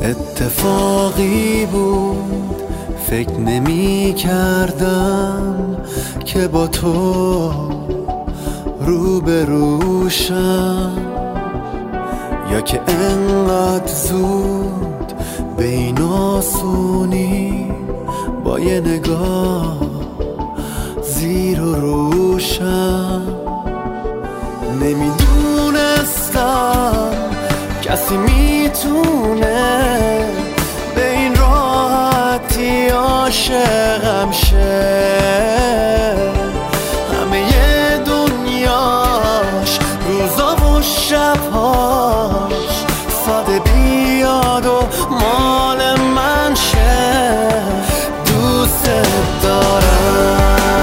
اتفاقی بود، فکر نمی کردم که با تو روبروشم، یا که انقدر زود به این آسونی با یه نگاه زیر و روشم. نمیدونستم کسی میتونه به این راحتی عاشقم شه، همه ی دنیاش روزا و شبهاش ساده بیاد و مال من شه. دوست دارم،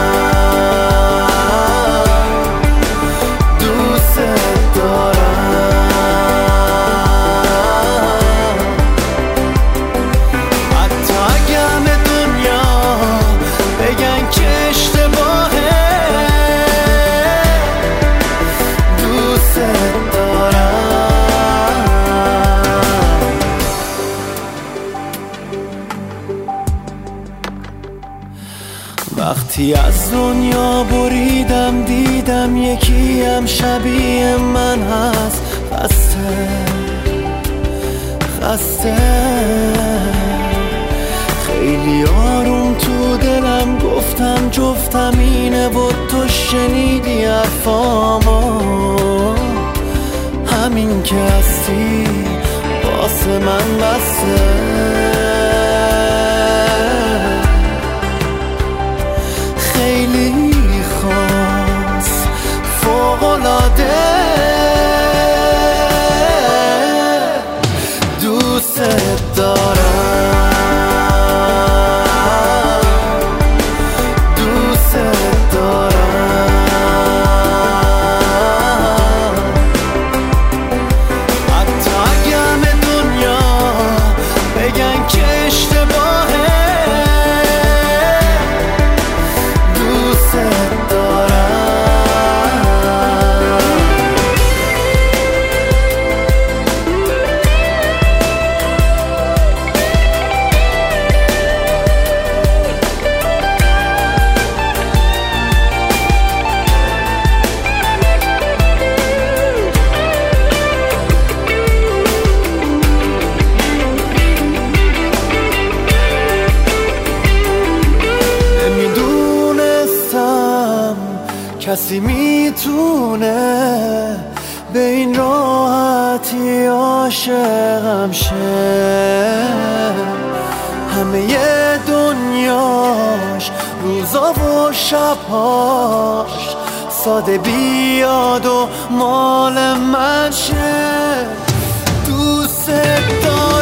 دوست دارم، حتی اگه دنیا بگن که اشتباهه. دوست دارم. وقتی از دنیا بریدم دیدم یکی هم شبیه من هست، خسته خیلی آروم تو دلم گفتم جفتم اینه و تو شنیدی حرفامو. همین که هستی واسه من بسه، خیلی خاص فوق‌العاده. دوست دارم، دوست دارم، حتی اگه همه دنیا بگن که اشتباهه. دوست کسی میتونه به این راحتی عاشقم شه، همه ی دنیاش روزا و شبهاش ساده بیاد و مال من شه. دوست دارم.